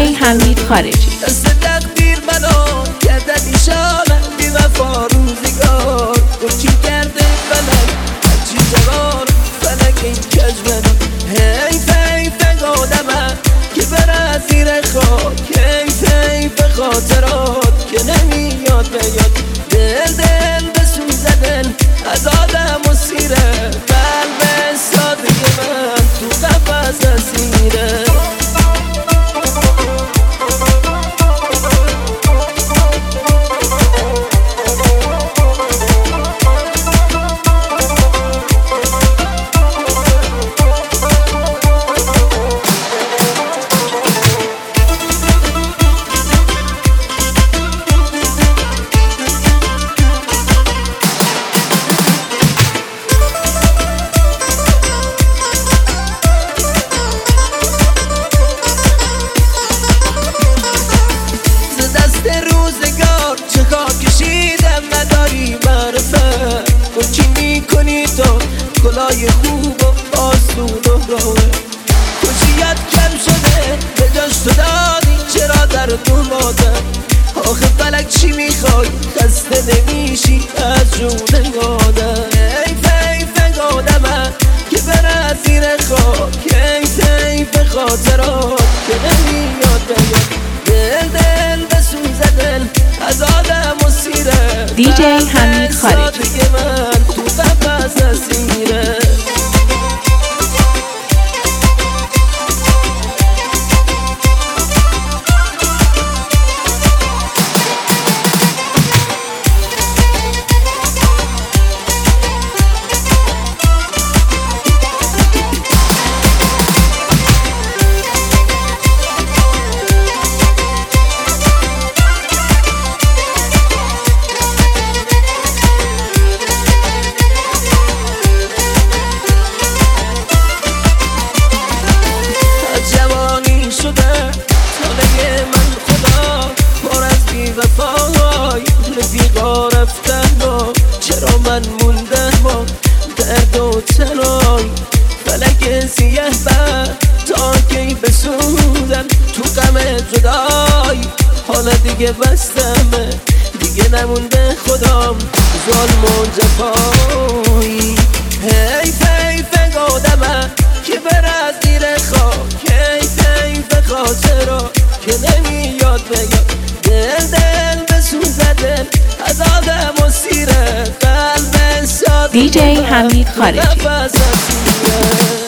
حمید خارجی. دست تقدیر منو گردد ایشانه بی وفا روزگار گرچی کرده فلک هرچی زمان فلک این کج منو حیف آدمه که بره زیر خاک حیف خاطرات که نمیاد بیاد دل بسوزه دل از آدم و سیره قلب سادگی من تو قفس اسیره چه کار کشیدم نداری معرفه چی میکنی تو گلای خوب و آسون و راوه خوشیت کم شده به جاش تو دادی چرا در تو مادم آخه فلک چی میخوای خسته نمیشی از جون آدم حیف آدمه که بره زیر خاک حیف خاطرات که نمیاد بیاد دل بسوزه دل از آدم و سیره دیجی حمید خارجی. من تو قفس اسیره رفیقا رفتن و چرا من موندم و درد و تنای فلک سیه بر تا کی بسوزم تو غم جدای حالا دیگه بستمه دیگه نمونده خودم ظلم و جفایی حیف آدمه که بره زیر خاک حیف خاطرات که نمیاد بیاد دل بسوزه دل از آدم و سیره قلب سادگی دیجی حمید خارجی.